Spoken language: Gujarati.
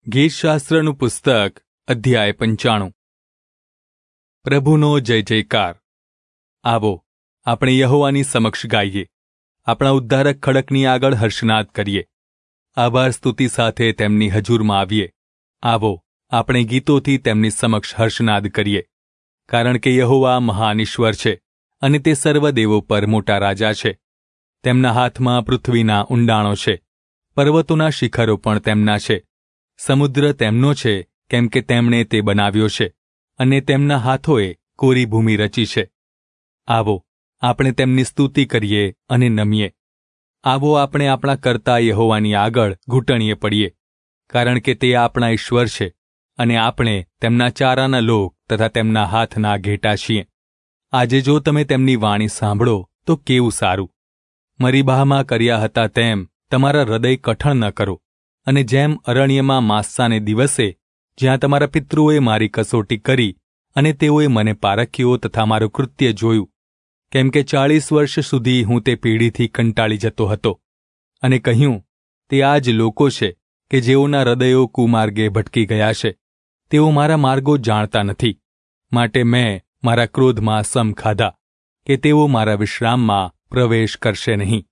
ગીતશાસ્ત્રનું પુસ્તક અધ્યાય 95। પ્રભુનો જય જયકાર। આવો આપણે યહોવાની સમક્ષ ગાઈએ, આપણા ઉદ્ધારક ખડકની આગળ હર્ષનાદ કરીએ, આભાર સ્તુતિ સાથે તેમની હજૂરમાં આવીએ। આવો આપણે ગીતોથી તેમની સમક્ષ હર્ષનાદ કરીએ, કારણ કે યહોવા મહાન ઈશ્વર છે અને તે સર્વ દેવો પર મોટા રાજા છે। તેમના હાથમાં પૃથ્વીના ઊંડાણો છે, પર્વતોના શિખરો પણ તેમના છે। સમુદ્ર તેમનો છે, કેમ કે તેમણે તે બનાવ્યો છે અને તેમના હાથોએ કોરી ભૂમિ રચી છે। આવો આપણે તેમની સ્તુતિ કરીએ અને નમીએ। આવો આપણે આપણા કર્તા યહોવાની આગળ ઘૂંટણીએ પડીએ, કારણ કે તે આપણા ઈશ્વર છે અને આપણે તેમના ચારાના લોક તથા તેમના હાથના ઘેટા છીએ। આજે જો તમે તેમની વાણી સાંભળો તો કેવું સારું! મરીબામાં કર્યા હતા તેમ તમારા હૃદય કઠણ ન કરો, અને જેમ અરણ્યમાં માસાને દિવસે જ્યાં તમારા પિતૃઓએ મારી કસોટી કરી અને તેઓએ મને પારખ્યો તથા મારું કૃત્ય જોયું, કેમ કે 40 વર્ષ સુધી હું તે પેઢીથી કંટાળી જતો હતો અને કહ્યું, તે આ જ લોકો છે કે જેઓના હૃદયો કુમાર્ગે ભટકી ગયા છે, તેઓ મારા માર્ગો જાણતા નથી, માટે મેં મારા ક્રોધમાં સમ ખાધા કે તેઓ મારા વિશ્રામમાં પ્રવેશ કરશે નહીં।